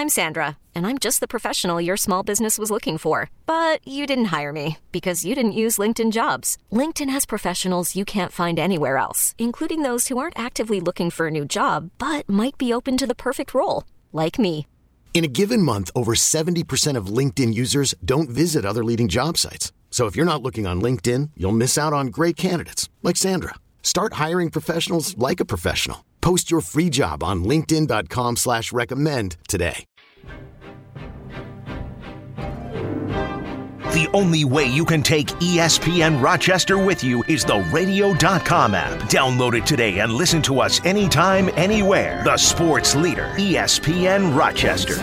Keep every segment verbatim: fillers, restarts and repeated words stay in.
I'm Sandra, and I'm just the professional your small business was looking for. But you didn't hire me because you didn't use LinkedIn Jobs. LinkedIn has professionals you can't find anywhere else, including those who aren't actively looking for a new job, but might be open to the perfect role, like me. In a given month, over seventy percent of LinkedIn users don't visit other leading job sites. So if you're not looking on LinkedIn, you'll miss out on great candidates like Sandra. Start hiring professionals like a professional. Post your free job on linkedin.com slash recommend today. The only way you can take E S P N Rochester with you is the radio dot com app. Download it today and listen to us anytime, anywhere. The sports leader, E S P N Rochester.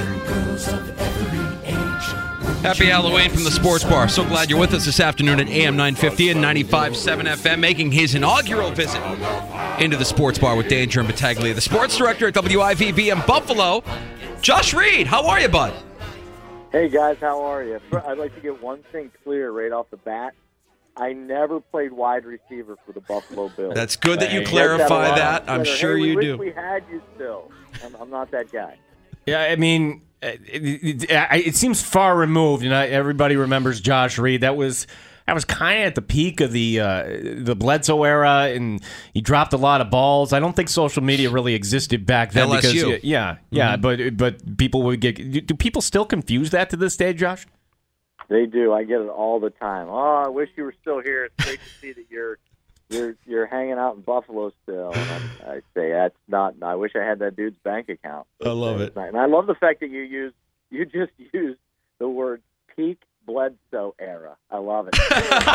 Happy Halloween from the Sports Bar. So glad you're with us this afternoon at A M nine fifty and ninety-five point seven F M, making his inaugural visit into the Sports Bar with Danger and Battaglia, the sports director at W I V B in Buffalo. Josh Reed, how are you, bud? Hey, guys, how are you? I'd like to get one thing clear right off the bat. I never played wide receiver for the Buffalo Bills. That's good that you clarify that. I'm sure hey, you we do. We had you still. I'm, I'm not that guy. Yeah, I mean, it, it, it, it seems far removed, and I, everybody remembers Josh Reed. That was that was kind of at the peak of the uh, the Bledsoe era, and he dropped a lot of balls. I don't think social media really existed back then. L S U. Because, yeah, yeah, mm-hmm. but but people would get. Do people still confuse that to this day, Josh? They do. I get it all the time. Oh, I wish you were still here. It's great to see that you're you're you're hanging out in Buffalo still. And I, I say that's not. I wish I had that dude's bank account. I love it, and I love the fact that you use you just used the word peak Bledsoe era. I love it.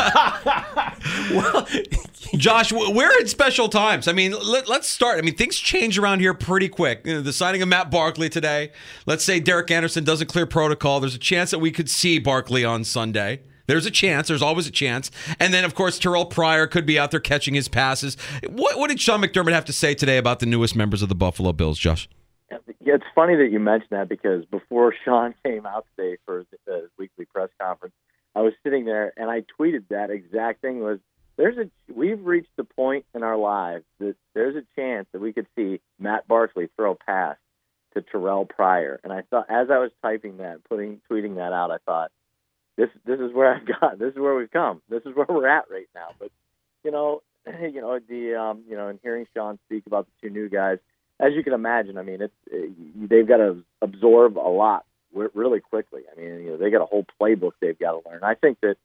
Well, Josh, we're in special times. I mean, let, let's start. I mean, things change around here pretty quick. You know, the signing of Matt Barkley today. Let's say Derek Anderson doesn't clear protocol. There's a chance that we could see Barkley on Sunday. There's a chance. There's always a chance. And then, of course, Terrell Pryor could be out there catching his passes. What, what did Sean McDermott have to say today about the newest members of the Buffalo Bills, Josh? Yeah, it's funny that you mentioned that because before Sean came out today for the weekly press conference, I was sitting there and I tweeted that exact thing. Was there's a we've reached the point in our lives that there's a chance that we could see Matt Barkley throw a pass to Terrell Pryor. And I thought, as I was typing that, putting tweeting that out, I thought, this this is where I've got. This is where we've come. This is where we're at right now. But you know, you know the um, you know, and hearing Sean speak about the two new guys. As you can imagine, I mean, it's it, they've got to absorb a lot really quickly. I mean, you know, they got a whole playbook they've got to learn. I think that,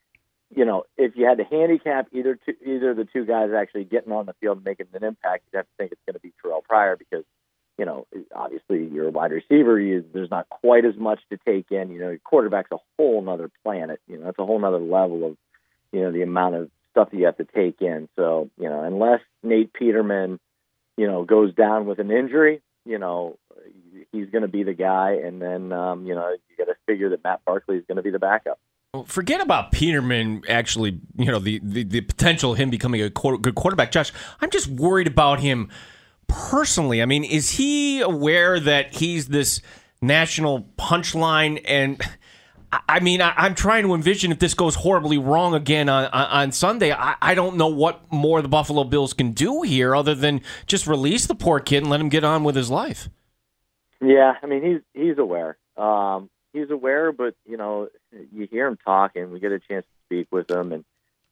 you know, if you had to handicap either two, either of the two guys actually getting on the field and making an impact, you'd have to think it's going to be Terrell Pryor because, you know, obviously you're a wide receiver. You, there's not quite as much to take in. You know, your quarterback's a whole nother planet. You know, it's a whole nother level of, you know, the amount of stuff that you have to take in. So, you know, unless Nate Peterman, you know, goes down with an injury, you know, he's going to be the guy. And then, um, you know, you got to figure that Matt Barkley is going to be the backup. Well, forget about Peterman actually, you know, the, the, the potential of him becoming a quarter, good quarterback. Josh, I'm just worried about him personally. I mean, is he aware that he's this national punchline? And I mean, I, I'm trying to envision if this goes horribly wrong again on, on, on Sunday. I, I don't know what more the Buffalo Bills can do here other than just release the poor kid and let him get on with his life. Yeah, I mean, he's he's aware. Um, he's aware, but, you know, you hear him talking. We get a chance to speak with him, and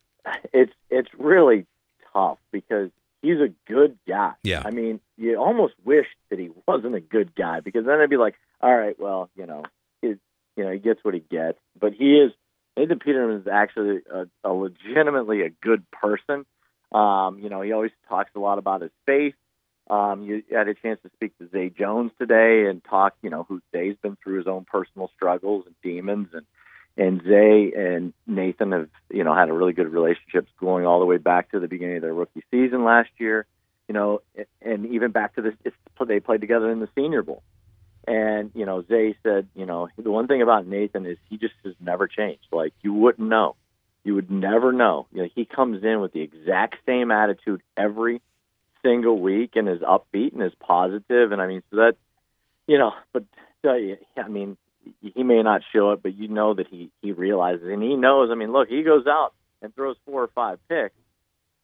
it's it's really tough because he's a good guy. Yeah. I mean, you almost wish that he wasn't a good guy because then it'd be like, all right, well, you know, he's, you know, he gets what he gets. But he is, Nathan Peterman is actually a, a legitimately a good person. Um, you know, he always talks a lot about his faith. Um, you had a chance to speak to Zay Jones today and talk, you know, who Zay's been through his own personal struggles and demons. And, and Zay and Nathan have, you know, had a really good relationship going all the way back to the beginning of their rookie season last year, you know, and even back to this, it's, they played together in the Senior Bowl. And, you know, Zay said, you know, the one thing about Nathan is he just has never changed. Like, you wouldn't know. You would never know. You know, he comes in with the exact same attitude every single week and is upbeat and is positive. And, I mean, so that, you know, but, uh, I mean, he may not show it, but you know that he, he realizes. And he knows, I mean, look, he goes out and throws four or five picks.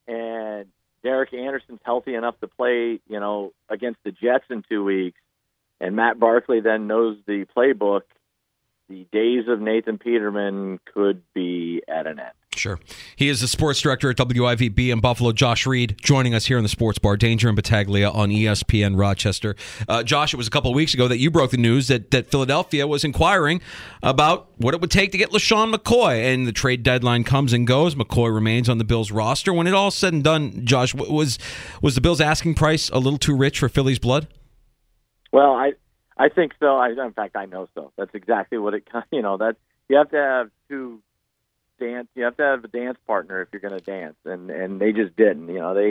And Derek Anderson's healthy enough to play, you know, against the Jets in two weeks. and Matt Barkley then knows the playbook, the days of Nathan Peterman could be at an end. Sure. He is the sports director at W I V B in Buffalo, Josh Reed, joining us here in the Sports Bar, Danger and Battaglia on E S P N Rochester. Uh, Josh, it was a couple of weeks ago that you broke the news that, that Philadelphia was inquiring about what it would take to get LaShawn McCoy, and the trade deadline comes and goes. McCoy remains on the Bills roster. When it all said and done, Josh, was was the Bills' asking price a little too rich for Philly's blood? Well, I I think so. I, in fact, I know so. That's exactly what it, you know, that you have to have two dance. You have to have a dance partner if you're going to dance, and and they just didn't. You know, they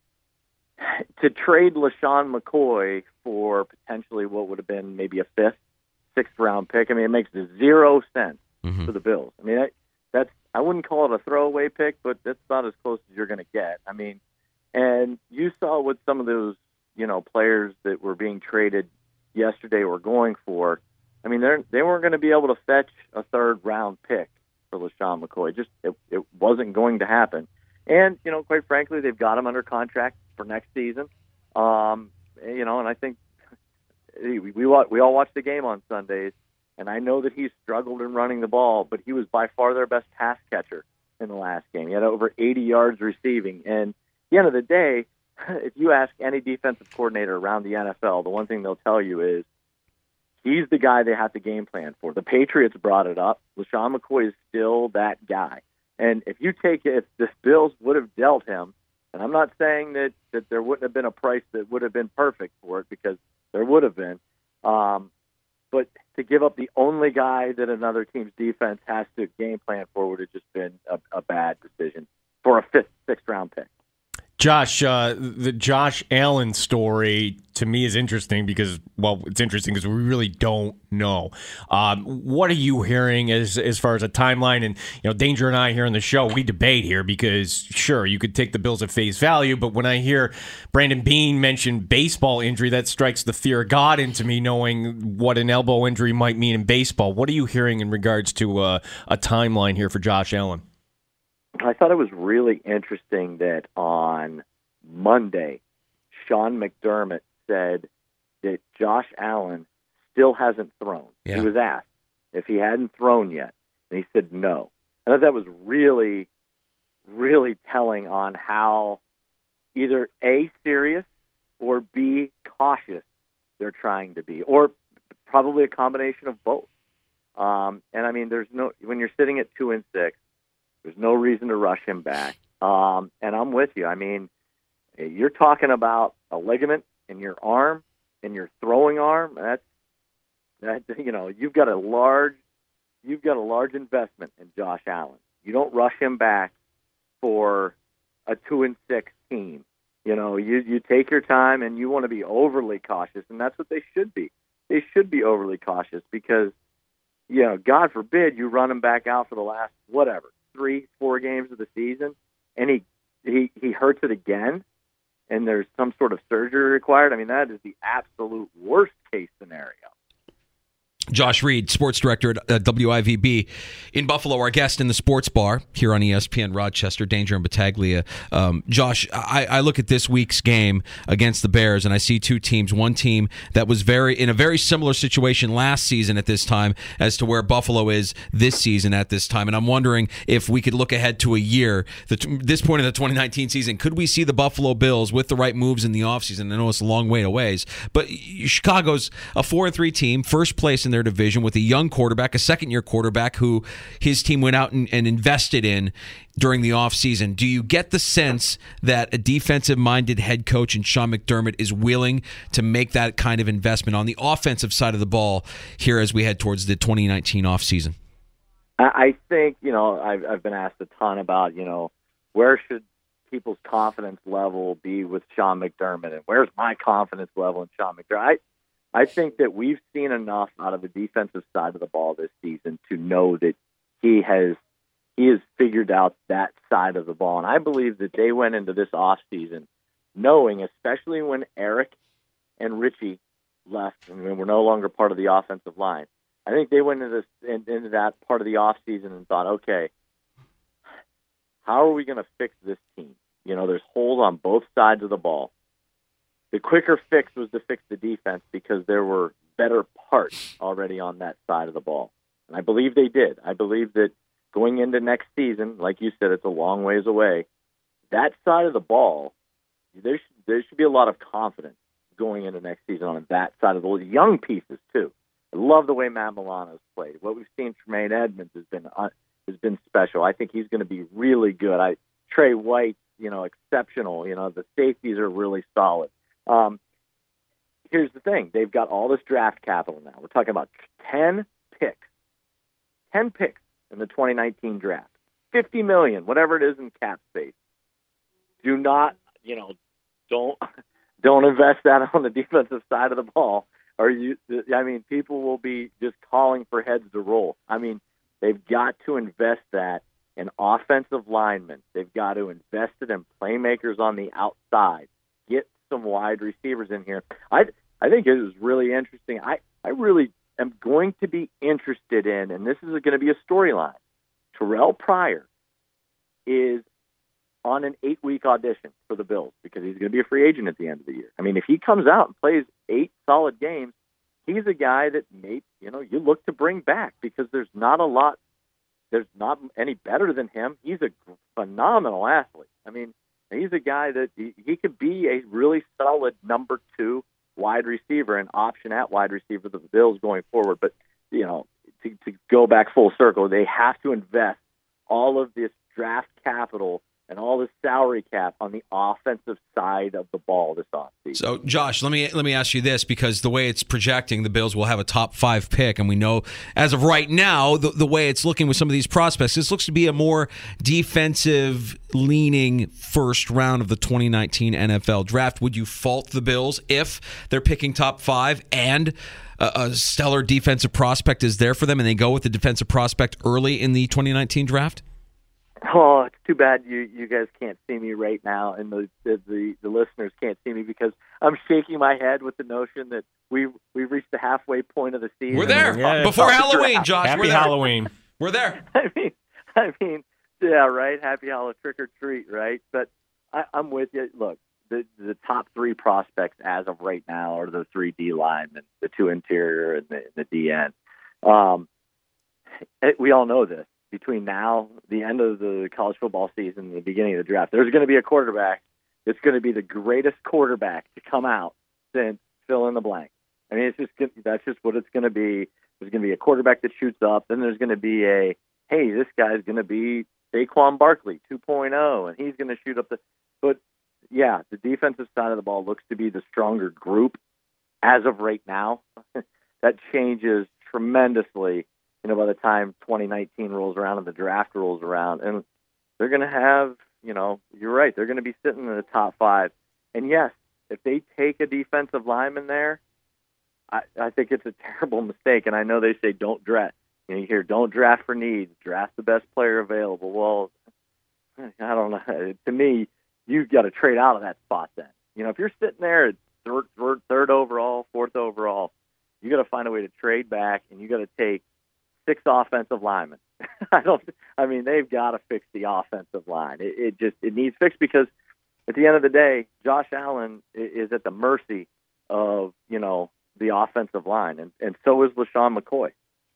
to trade LaShawn McCoy for potentially what would have been maybe a fifth, sixth round pick. I mean, it makes zero sense mm-hmm. for the Bills. I mean, that, that's I wouldn't call it a throwaway pick, but that's about as close as you're going to get. I mean, and you saw what some of those you know players that were being traded yesterday were going for. I mean, they they weren't going to be able to fetch a third round pick for LaShawn McCoy. Just it, it wasn't going to happen. And, you know, quite frankly, they've got him under contract for next season. Um, you know, and I think we, we, we all watched the game on Sundays, and I know that he's struggled in running the ball, but he was by far their best pass catcher in the last game. He had over eighty yards receiving. And at the end of the day, if you ask any defensive coordinator around the N F L, the one thing they'll tell you is he's the guy they have to game plan for. The Patriots brought it up. LaShawn McCoy is still that guy. And if you take it, if the Bills would have dealt him, and I'm not saying that, that there wouldn't have been a price that would have been perfect for it, because there would have been, um, but to give up the only guy that another team's defense has to game plan for would have just been a, a bad decision for a fifth, sixth round pick. Josh, uh, the Josh Allen story to me is interesting because, well, it's interesting because we really don't know. Um, what are you hearing as as far as a timeline? And, you know, Danger and I here on the show, we debate here because, sure, you could take the Bills at face value, but when I hear Brandon Beane mention baseball injury, that strikes the fear of God into me, knowing what an elbow injury might mean in baseball. What are you hearing in regards to uh, a timeline here for Josh Allen? I thought it was really interesting that on Monday, Sean McDermott said that Josh Allen still hasn't thrown. Yeah. He was asked if he hadn't thrown yet, and he said no. I thought that was really, really telling on how either A, serious, or B, cautious they're trying to be, or probably a combination of both. Um, and, I mean, there's no when you're sitting at two and six, there's no reason to rush him back. Um, and I'm with you. I mean, you're talking about a ligament in your arm, in your throwing arm. That's that. You know, you've got a large, you've got a large investment in Josh Allen. You don't rush him back for a two and six team. You know, you you take your time and you want to be overly cautious, and that's what they should be. They should be overly cautious because, you know, God forbid you run him back out for the last whatever. three, four games of the season, and he, he he hurts it again, and there's some sort of surgery required. I mean, that is the absolute worst case scenario. Josh Reed, sports director at uh, W I V B in Buffalo, our guest in the Sports Bar here on E S P N Rochester, Danger and Battaglia. Um, Josh, I, I look at this week's game against the Bears, and I see two teams. One team that was very in a very similar situation last season at this time as to where Buffalo is this season at this time. And I'm wondering if we could look ahead to a year, the, this point of the twenty nineteen season, could we see the Buffalo Bills with the right moves in the offseason? I know it's a long way away, but Chicago's a four and three team, first place in their division with a young quarterback, a second-year quarterback who his team went out and, and invested in during the offseason. Do you get the sense that a defensive-minded head coach in Sean McDermott is willing to make that kind of investment on the offensive side of the ball here as we head towards the twenty nineteen offseason? I think, you know, I've, I've been asked a ton about, you know, where should people's confidence level be with Sean McDermott, and where's my confidence level in Sean McDermott? I, I think that we've seen enough out of the defensive side of the ball this season to know that he has he has figured out that side of the ball. And I believe that they went into this offseason knowing, especially when Eric and Richie left and we're no longer part of the offensive line, I think they went into, this, into that part of the offseason and thought, okay, how are we going to fix this team? You know, there's holes on both sides of the ball. the quicker fix was to fix the defense because there were better parts already on that side of the ball. And I believe they did. I believe that going into next season, like you said, it's a long ways away. That side of the ball, there should, there should be a lot of confidence going into next season on that side of the ball. Young pieces, too. I love the way Matt Milano's played. What we've seen from Tremaine Edmonds has been uh, has been special. I think he's going to be really good. I Trey White, you know, exceptional. You know, the safeties are really solid. Um, here's the thing. They've got all this draft capital now. We're talking about ten picks. ten picks in the twenty nineteen draft. fifty million dollars, whatever it is in cap space. Do not, you know, don't don't invest that on the defensive side of the ball. Or you, I mean, people will be just calling for heads to roll. I mean, they've got to invest that in offensive linemen. They've got to invest it in playmakers on the outside. Get some wide receivers in here. I I think it was really interesting. I, I really am going to be interested in, and this is going to be a storyline, Terrell Pryor is on an eight-week audition for the Bills because he's going to be a free agent at the end of the year. I mean, if he comes out and plays eight solid games, he's a guy that may, you know, you look to bring back because there's not a lot, there's not any better than him. He's a phenomenal athlete. I mean, he's a guy that he, he could be a really solid number two wide receiver, an option at wide receiver for the Bills going forward. But, you know, to, to go back full circle, they have to invest all of this draft capital and all the salary cap on the offensive side of the ball this offseason. So, Josh, let me let me ask you this, because the way it's projecting, the Bills will have a top five pick, and we know as of right now, the, the way it's looking with some of these prospects, this looks to be a more defensive-leaning first round of the twenty nineteen N F L Draft. Would you fault the Bills if they're picking top five and a, a stellar defensive prospect is there for them, and they go with the defensive prospect early in the twenty nineteen Draft? Oh, it's too bad you, you guys can't see me right now, and the, the the the listeners can't see me because I'm shaking my head with the notion that we've we've reached the halfway point of the season. We're there Yeah, before Halloween, Josh. Happy We're there. Halloween. We're there. I mean, I mean, yeah, right. Happy Halloween, trick or treat, right? But I, I'm with you. Look, the the top three prospects as of right now are the three D linemen, the two interior, and the, the D N. Um, it, we all know this. Between now, the end of the college football season, and the beginning of the draft, there's going to be a quarterback that's going to be the greatest quarterback to come out since fill in the blank. I mean, it's just that's just what it's going to be. There's going to be a quarterback that shoots up. Then there's going to be a, hey, this guy's going to be Saquon Barkley two point oh, and he's going to shoot up the. But yeah, the defensive side of the ball looks to be the stronger group as of right now. That changes tremendously. You know, by the time twenty nineteen rolls around and the draft rolls around, and they're going to have, you know, you're right, they're going to be sitting in the top five. And yes, if they take a defensive lineman there, I, I think it's a terrible mistake. And I know they say don't draft. You know, you hear don't draft for needs, draft the best player available. Well, I don't know. To me, you've got to trade out of that spot then. You know, if you're sitting there at third, third, third overall, fourth overall, you got to find a way to trade back, and you got to take six offensive linemen. I don't. I mean, they've got to fix the offensive line. It, it just it needs fixed because at the end of the day, Josh Allen is at the mercy of, you know, the offensive line, and, and so is LaShawn McCoy.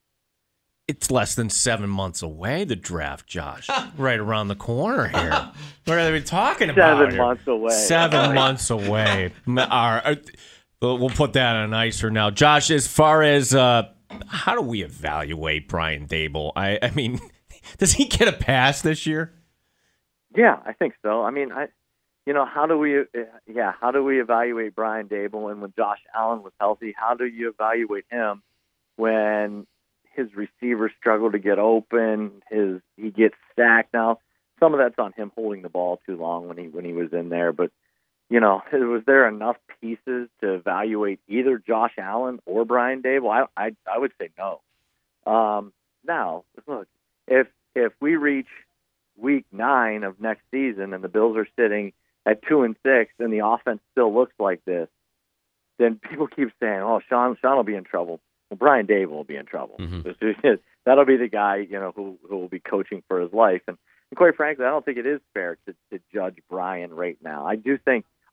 It's less than seven months away, the draft, Josh. Right around the corner here. What are they talking about? Seven here? months away. Seven months away. All right. We'll put that on icer now. Josh, as far as uh, how do we evaluate Brian Daboll? I, I mean, does he get a pass this year? Yeah, I think so. I mean, I, you know, how do we, yeah, how do we evaluate Brian Daboll? And when Josh Allen was healthy, how do you evaluate him when his receivers struggle to get open? His he gets sacked. Now, some of that's on him holding the ball too long when he when he was in there, but. You know, was there enough pieces to evaluate either Josh Allen or Brian Daboll? I I, I would say no. Um, now, look, if if we reach week nine of next season and the Bills are sitting at two and six and the offense still looks like this, then people keep saying, "Oh, Sean Sean will be in trouble." Well, Brian Daboll will be in trouble. Mm-hmm. That'll be the guy, you know, who who will be coaching for his life. And, and quite frankly, I don't think it is fair to, to judge Brian right now. I do think.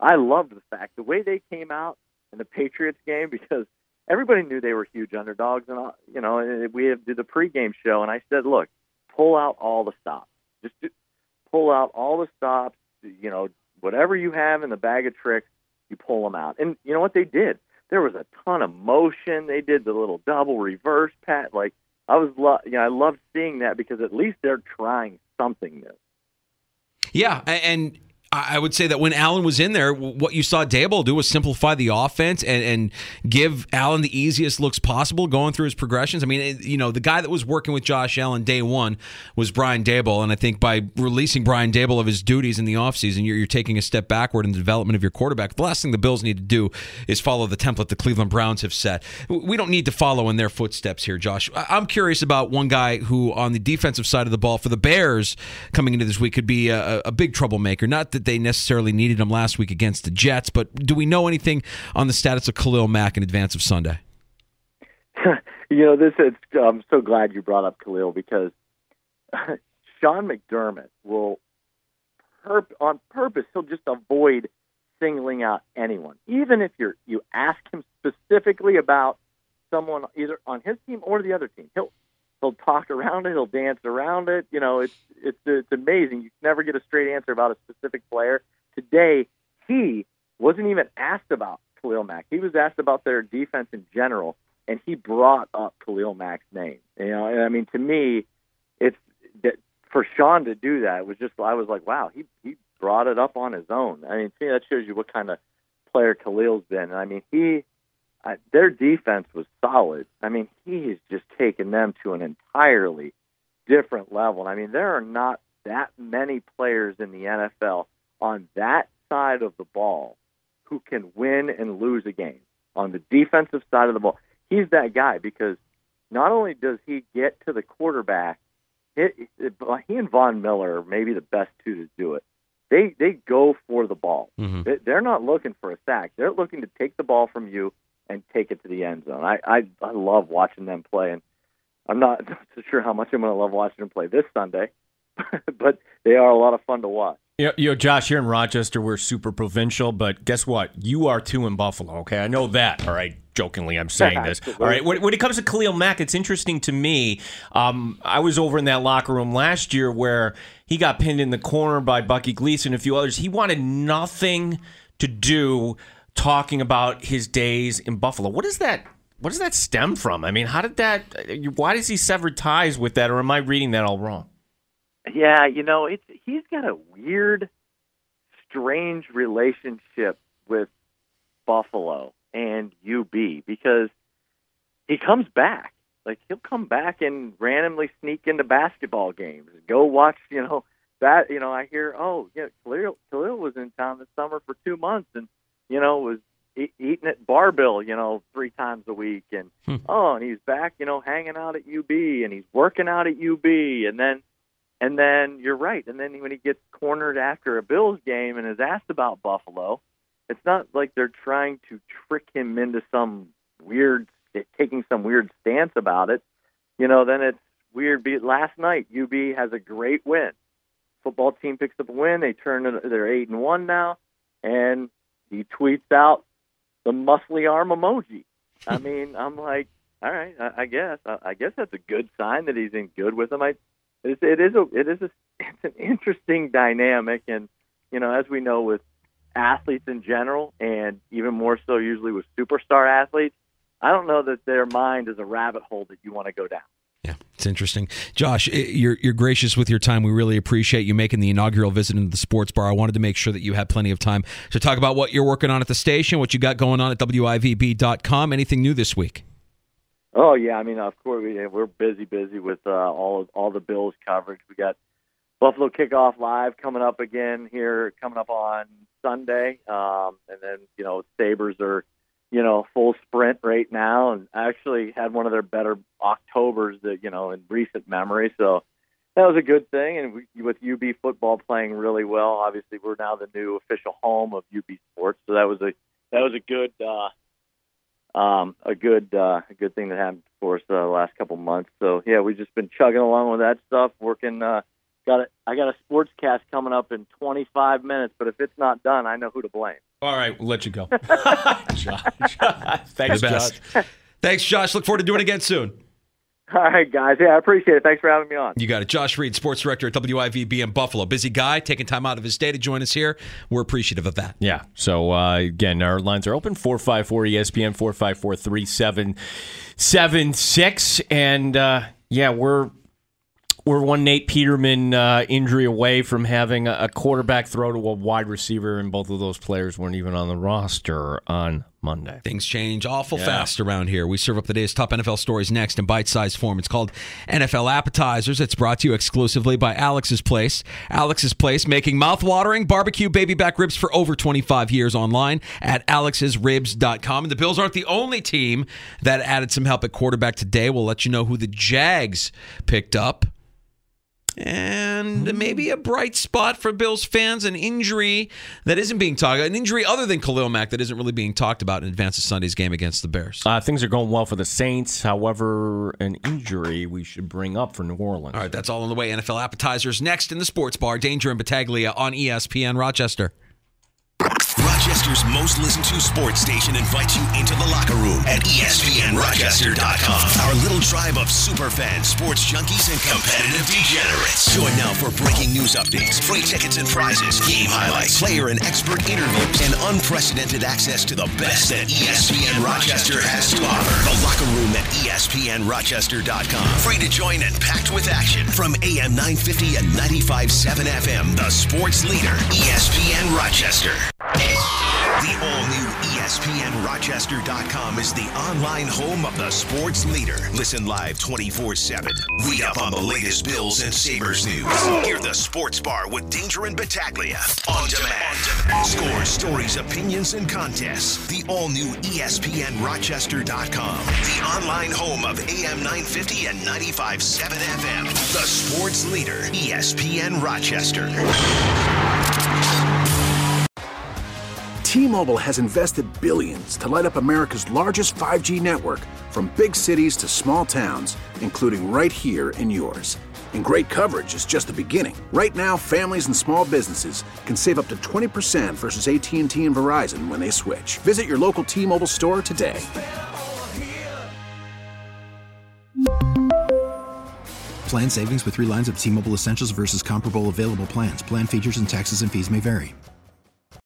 I loved the fact, the way they came out in the Patriots game, because everybody knew they were huge underdogs. And, you know, and we did the pregame show, and I said, look, pull out all the stops. Just do, pull out all the stops, you know, whatever you have in the bag of tricks, you pull them out. And you know what they did? There was a ton of motion. They did the little double reverse pat. Like, I was, lo- you know, I loved seeing that because at least they're trying something new. Yeah, and I would say that when Allen was in there, what you saw Daboll do was simplify the offense and, and give Allen the easiest looks possible going through his progressions. I mean, you know, the guy that was working with Josh Allen day one was Brian Daboll, and I think by releasing Brian Daboll of his duties in the offseason, you're, you're taking a step backward in the development of your quarterback. The last thing the Bills need to do is follow the template the Cleveland Browns have set. We don't need to follow in their footsteps here, Josh. I'm curious about one guy who, on the defensive side of the ball for the Bears coming into this week, could be a, a big troublemaker. Not that they necessarily needed him last week against the Jets, but do we know anything on the status of Khalil Mack in advance of Sunday? You know, this is, I'm so glad you brought up Khalil, because Sean McDermott will, perp, on purpose, he'll just avoid singling out anyone. Even if you're you ask him specifically about someone either on his team or the other team, he'll He'll talk around it. He'll dance around it. You know, it's it's it's amazing. You never get a straight answer about a specific player. Today, he wasn't even asked about Khalil Mack. He was asked about their defense in general, and he brought up Khalil Mack's name. You know, and I mean, to me, it's that for Sean to do that, it was just, I was like, wow, he he brought it up on his own. I mean, see, that shows you what kind of player Khalil's been. And I mean, he. Uh, their defense was solid. I mean, he has just taken them to an entirely different level. I mean, there are not that many players in the N F L on that side of the ball who can win and lose a game. On the defensive side of the ball, he's that guy, because not only does he get to the quarterback, it, it, he and Von Miller are maybe the best two to do it. They they go for the ball. Mm-hmm. They, they're not looking for a sack. They're looking to take the ball from you and take it to the end zone. I, I I love watching them play, and I'm not so sure how much I'm going to love watching them play this Sunday, but they are a lot of fun to watch. You know, you know, Josh, here in Rochester, we're super provincial, but guess what? You are too in Buffalo, okay? I know that, all right? Jokingly, I'm saying this. All right, when, when it comes to Khalil Mack, it's interesting to me. Um, I was over in that locker room last year where he got pinned in the corner by Bucky Gleason and a few others. He wanted nothing to do talking about his days in Buffalo. What is that? What does that stem from? I mean, how did that? Why does he sever ties with that, or am I reading that all wrong? Yeah, you know, it's he's got a weird, strange relationship with Buffalo and U B, because he comes back. Like, he'll come back and randomly sneak into basketball games, go watch. You know that. You know, I hear, oh, yeah, Khalil, Khalil was in town this summer for two months and. You know, was e- eating at Barbill, you know, three times a week. And, hmm. oh, and he's back, you know, hanging out at U B, and he's working out at U B. And then, and then you're right. And then when he gets cornered after a Bills game and is asked about Buffalo, it's not like they're trying to trick him into some weird, taking some weird stance about it. You know, then it's weird. Last night, U B has a great win. Football team picks up a win. They turn it, they're eight and one now. And he tweets out the muscly arm emoji. I mean, I'm like, all right, I, I guess, I, I guess that's a good sign that he's in good with him. I, it, it is a, it is a, it's an interesting dynamic, and you know, as we know with athletes in general, and even more so usually with superstar athletes, I don't know that their mind is a rabbit hole that you want to go down. Yeah, it's interesting. Josh, you're you're gracious with your time. We really appreciate you making the inaugural visit into the sports bar. I wanted to make sure that you had plenty of time to talk about what you're working on at the station, what you got going on at W I V B dot com. Anything new this week? Oh, yeah. I mean, of course, we, we're busy, busy with uh, all, all the Bills coverage. We got Buffalo Kickoff Live coming up again here, coming up on Sunday. Um, and then, you know, Sabres are, you know, full sprint right now, and actually had one of their better Octobers that, you know, in recent memory. So that was a good thing. And we, with U B football playing really well, obviously we're now the new official home of U B Sports. So that was a, that was a good, uh, um, a good, uh, a good thing that happened for us uh, the last couple months. So yeah, we've just been chugging along with that stuff, working, uh, got a, I got a sports cast coming up in twenty-five minutes, but if it's not done, I know who to blame. All right, we'll let you go. Josh. Thanks, The best. Josh. Thanks, Josh. Look forward to doing it again soon. All right, guys. Yeah, I appreciate it. Thanks for having me on. You got it. Josh Reed, sports director at W I V B in Buffalo. Busy guy, taking time out of his day to join us here. We're appreciative of that. Yeah. So, uh, again, our lines are open, four five four E S P N, four five four, three seven seven six. And, uh, yeah, we're we're one Nate Peterman uh, injury away from having a quarterback throw to a wide receiver, and both of those players weren't even on the roster on Monday. Things change awful Yeah. fast around here. We serve up the day's top N F L stories next in bite-sized form. It's called N F L Appetizers. It's brought to you exclusively by Alex's Place. Alex's Place, making mouth-watering barbecue baby back ribs for over twenty-five years online at alex's ribs dot com. And the Bills aren't the only team that added some help at quarterback today. We'll let you know who the Jags picked up. And maybe a bright spot for Bills fans, an injury that isn't being talked about, an injury other than Khalil Mack that isn't really being talked about in advance of Sunday's game against the Bears. Uh, things are going well for the Saints. However, an injury we should bring up for New Orleans. All right, that's all on the way. N F L Appetizers next in the Sports Bar. Danger and Battaglia on E S P N Rochester. Rochester's most listened to sports station invites you into the locker room at E S P N Rochester dot com. Our little tribe of super fans, sports junkies, and competitive degenerates. Join now for breaking news updates, free tickets and prizes, game highlights, player and expert interviews, and unprecedented access to the best that E S P N Rochester has to offer. The locker room at E S P N Rochester dot com. Free to join and packed with action. From A M nine fifty and ninety-five point seven F M, the sports leader, E S P N Rochester. The all-new E S P N Rochester dot com is the online home of the sports leader. Listen live twenty-four seven. Read up on the latest Bills and Sabres news. Hear the Sports Bar with Danger and Battaglia. On demand. Scores, stories, opinions, and contests. The all-new E S P N Rochester dot com. The online home of A M nine fifty and ninety-five point seven F M. The sports leader, E S P N Rochester. T-Mobile has invested billions to light up America's largest five G network, from big cities to small towns, including right here in yours. And great coverage is just the beginning. Right now, families and small businesses can save up to twenty percent versus A T and T and Verizon when they switch. Visit your local T-Mobile store today. Plan savings with three lines of T-Mobile Essentials versus comparable available plans. Plan features and taxes and fees may vary.